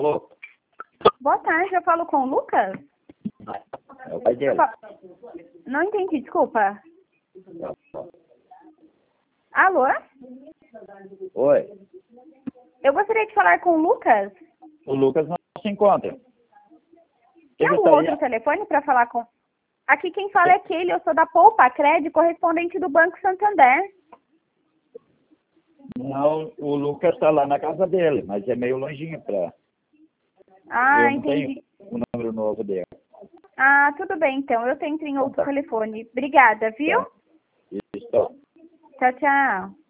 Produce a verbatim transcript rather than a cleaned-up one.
Alô? Boa tarde, eu falo com o Lucas? É o pai dele. Não entendi, desculpa. Alô? Oi. Eu gostaria de falar com o Lucas. O Lucas não se encontra. Tem Ele algum tá aí? outro telefone para falar com... Aqui quem fala é aquele, eu sou da Poupa Crédito, correspondente do Banco Santander. Não, o Lucas está lá na casa dele, mas é meio longinho pra... Ah, Eu não entendi. tenho o número novo dele. Ah, tudo bem então, eu tento em outro Tá. telefone. Obrigada, viu? Tá. Isso. Tchau, tchau.